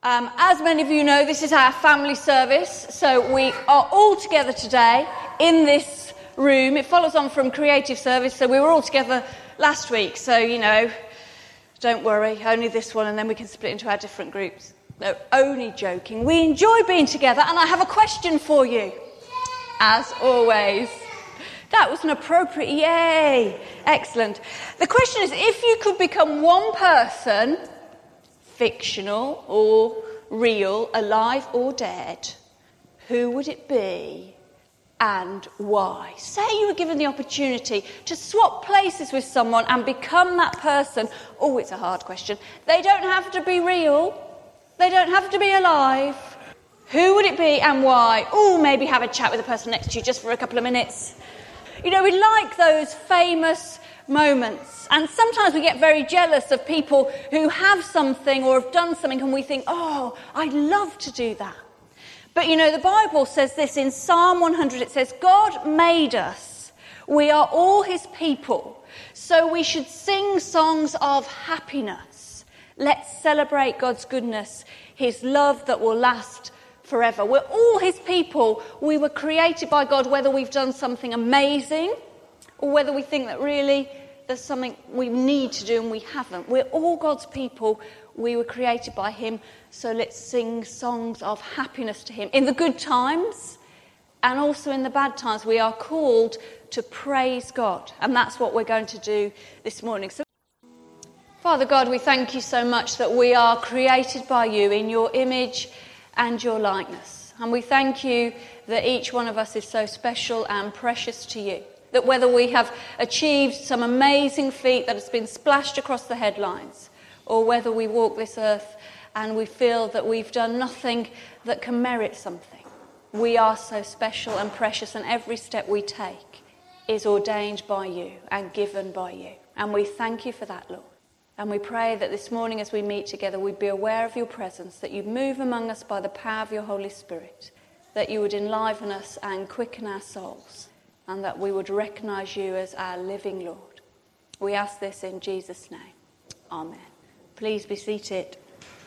As many of you know, this is our family service, so we are all together today in this room. It follows on from creative service, so we were all together last week, so, don't worry, only this one, and then we can split into our different groups. No, only joking. We enjoy being together, and I have a question for you, as always. That was an appropriate yay. Excellent. The question is, if you could become one person, fictional or real, alive or dead, who would it be and why? Say you were given the opportunity to swap places with someone and become that person. Oh, it's a hard question. They don't have to be real. They don't have to be alive. Who would it be and why? Oh, maybe have a chat with the person next to you just for a couple of minutes. We like those famous moments, and sometimes we get very jealous of people who have something or have done something, and we think, oh, I'd love to do that. But the Bible says this in Psalm 100. It says, God made us. We are all his people, so we should sing songs of happiness. Let's celebrate God's goodness, his love that will last forever. We're all his people. We were created by God, whether we've done something amazing or whether we think that really there's something we need to do and we haven't. We're all God's people. We were created by him, so let's sing songs of happiness to him. In the good times and also in the bad times, we are called to praise God, and that's what we're going to do this morning. So, Father God, we thank you so much that we are created by you in your image and your likeness. And we thank you that each one of us is so special and precious to you. That whether we have achieved some amazing feat that has been splashed across the headlines, or whether we walk this earth and we feel that we've done nothing that can merit something, we are so special and precious, and every step we take is ordained by you and given by you. And we thank you for that, Lord. And we pray that this morning as we meet together, we'd be aware of your presence, that you'd move among us by the power of your Holy Spirit, that you would enliven us and quicken our souls, and that we would recognise you as our living Lord. We ask this in Jesus' name. Amen. Please be seated.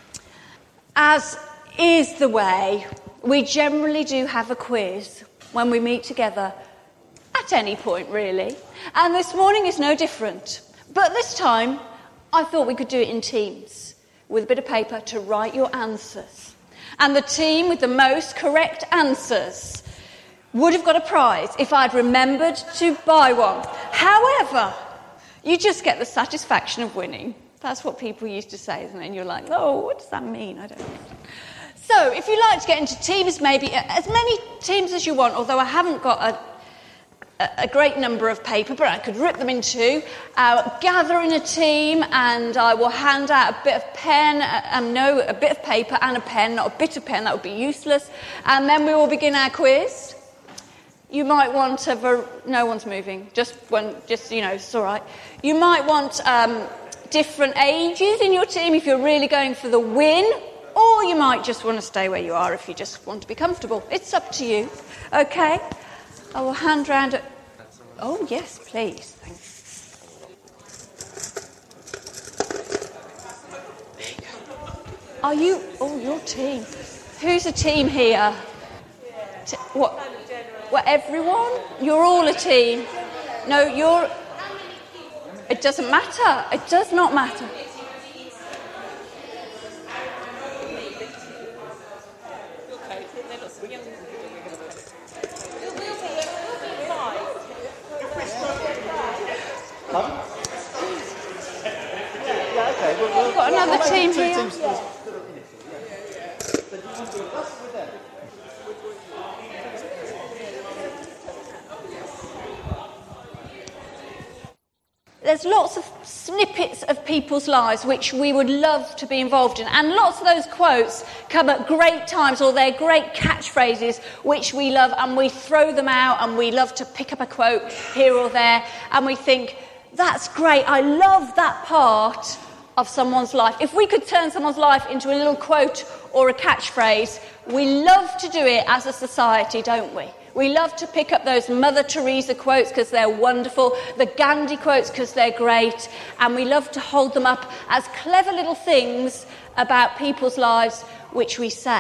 As is the way, we generally do have a quiz when we meet together at any point, really. And this morning is no different. But this time, I thought we could do it in teams with a bit of paper to write your answers. And the team with the most correct answers would have got a prize if I'd remembered to buy one. However, you just get the satisfaction of winning. That's what people used to say, isn't it? And you're like, oh, what does that mean? I don't know. So if you like to get into teams, maybe as many teams as you want, although I haven't got a great number of paper, but I could rip them in two. Gather in a team, and I will hand out a bit of pen, a bit of paper and a pen, not a bit of pen, that would be useless. And then we will begin our quiz. You might want no one's moving, it's all right. You might want different ages in your team if you're really going for the win, or you might just want to stay where you are if you just want to be comfortable. It's up to you. Okay? I will hand round. Oh, yes, please. Thanks. Are you? Oh, your team. Who's a team here? What? Everyone? You're all a team. No, you're... It doesn't matter. It does not matter. We've got another team here. There's lots of snippets of people's lives which we would love to be involved in. And lots of those quotes come at great times, or they're great catchphrases which we love, and we throw them out, and we love to pick up a quote here or there, and we think, that's great, I love that part of someone's life. If we could turn someone's life into a little quote or a catchphrase, we love to do it as a society, don't we? We love to pick up those Mother Teresa quotes because they're wonderful, the Gandhi quotes because they're great, and we love to hold them up as clever little things about people's lives which we say.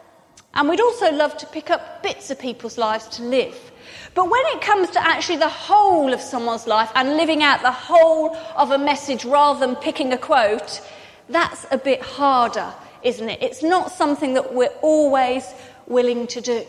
And we'd also love to pick up bits of people's lives to live. But when it comes to actually the whole of someone's life and living out the whole of a message rather than picking a quote, that's a bit harder, isn't it? It's not something that we're always willing to do.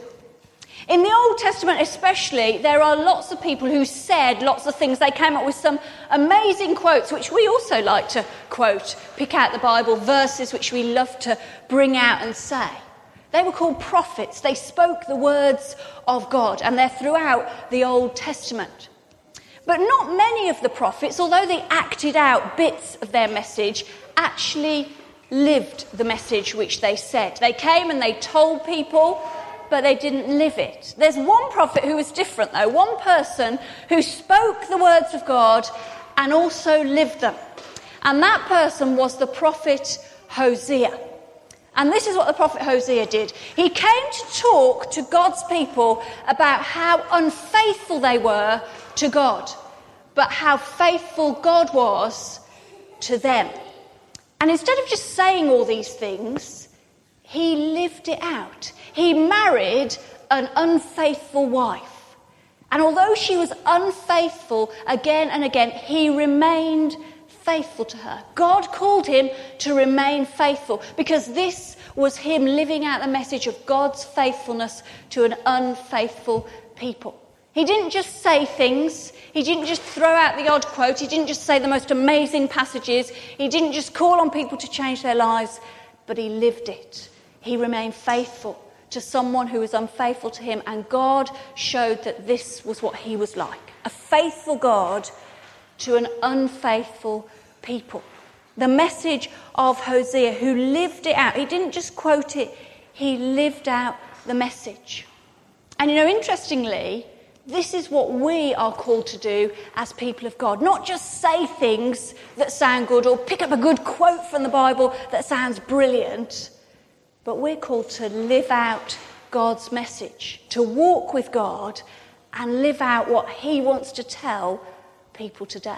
In the Old Testament especially, there are lots of people who said lots of things. They came up with some amazing quotes, which we also like to quote, pick out the Bible, verses which we love to bring out and say. They were called prophets. They spoke the words of God, and they're throughout the Old Testament. But not many of the prophets, although they acted out bits of their message, actually lived the message which they said. They came and they told people, but they didn't live it. There's one prophet who was different, though. One person who spoke the words of God and also lived them. And that person was the prophet Hosea. And this is what the prophet Hosea did. He came to talk to God's people about how unfaithful they were to God, but how faithful God was to them. And instead of just saying all these things, he lived it out. He married an unfaithful wife. And although she was unfaithful again and again, he remained faithful to her. God called him to remain faithful because this was him living out the message of God's faithfulness to an unfaithful people. He didn't just say things. He didn't just throw out the odd quote. He didn't just say the most amazing passages. He didn't just call on people to change their lives, but he lived it. He remained faithful to someone who was unfaithful to him, and God showed that this was what he was like. A faithful God to an unfaithful people. The message of Hosea, who lived it out. He didn't just quote it, he lived out the message. And interestingly, this is what we are called to do as people of God. Not just say things that sound good or pick up a good quote from the Bible that sounds brilliant, but we're called to live out God's message, to walk with God and live out what he wants to tell people today.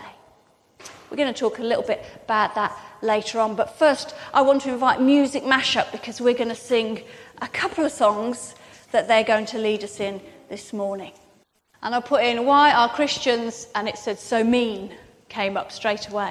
We're going to talk a little bit about that later on, but first I want to invite Music Mashup because we're going to sing a couple of songs that they're going to lead us in this morning. And I put in, why are Christians, and it said, so mean, came up straight away.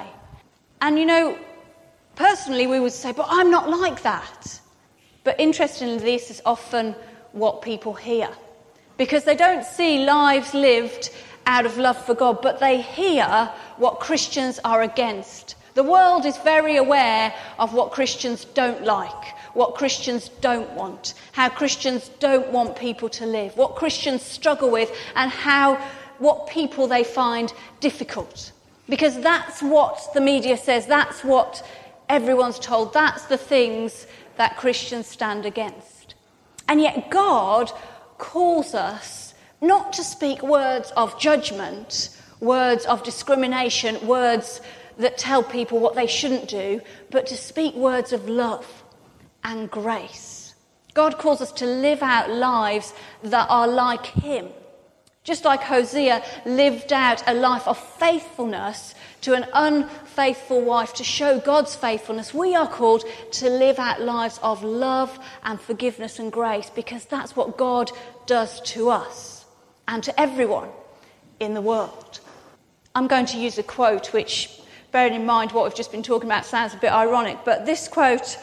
And personally we would say, but I'm not like that. But interestingly, this is often what people hear. Because they don't see lives lived out of love for God, but they hear what Christians are against. The world is very aware of what Christians don't like, what Christians don't want, how Christians don't want people to live, what Christians struggle with, and what people they find difficult. Because that's what the media says, that's what everyone's told, that's the things that Christians stand against. And yet God calls us not to speak words of judgment, words of discrimination, words that tell people what they shouldn't do, but to speak words of love and grace. God calls us to live out lives that are like him. Just like Hosea lived out a life of faithfulness to an unfaithful wife to show God's faithfulness, we are called to live out lives of love and forgiveness and grace, because that's what God does to us and to everyone in the world. I'm going to use a quote which, bearing in mind what we've just been talking about, sounds a bit ironic, but this quote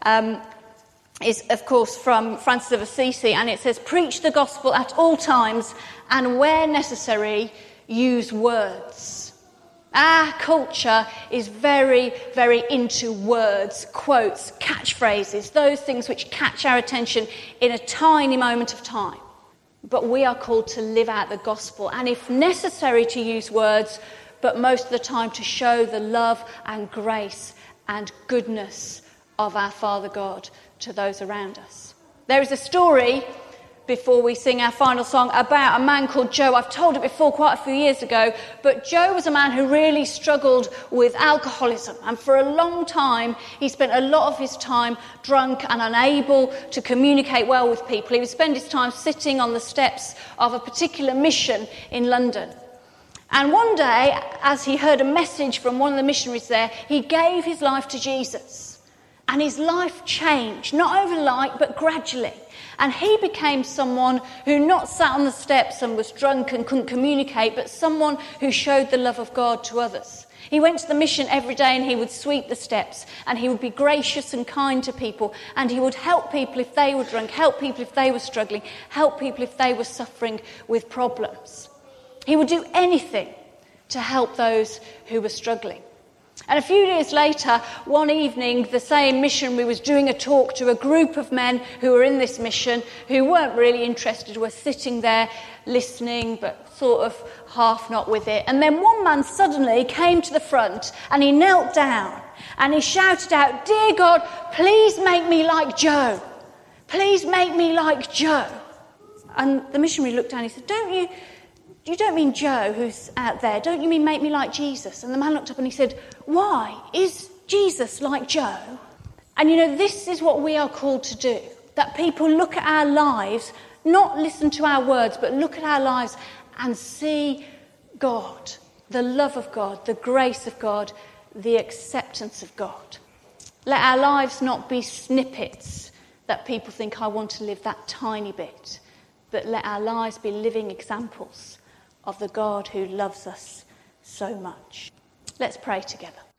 is, of course, from Francis of Assisi, and it says, "Preach the gospel at all times, and where necessary, use words." Our culture is very, very into words, quotes, catchphrases, those things which catch our attention in a tiny moment of time. But we are called to live out the gospel, and if necessary to use words, but most of the time to show the love and grace and goodness of our Father God to those around us. There is a story, before we sing our final song, about a man called Joe. I've told it before quite a few years ago, but Joe was a man who really struggled with alcoholism, and for a long time he spent a lot of his time drunk and unable to communicate well with people. He would spend his time sitting on the steps of a particular mission in London. And one day, as he heard a message from one of the missionaries there, he gave his life to Jesus. And his life changed, not overnight, but gradually. And he became someone who not sat on the steps and was drunk and couldn't communicate, but someone who showed the love of God to others. He went to the mission every day and he would sweep the steps and he would be gracious and kind to people and he would help people if they were drunk, help people if they were struggling, help people if they were suffering with problems. He would do anything to help those who were struggling. And a few years later, one evening, the same missionary was doing a talk to a group of men who were in this mission, who weren't really interested, were sitting there listening, but sort of half not with it. And then one man suddenly came to the front and he knelt down and he shouted out, "Dear God, please make me like Joe. Please make me like Joe." And the missionary looked down and he said, You don't mean Joe, who's out there. Don't you mean make me like Jesus? And the man looked up and he said, "Why? Is Jesus like Joe?" And this is what we are called to do. That people look at our lives, not listen to our words, but look at our lives and see God, the love of God, the grace of God, the acceptance of God. Let our lives not be snippets that people think, "I want to live that tiny bit," but let our lives be living examples of the God who loves us so much. Let's pray together.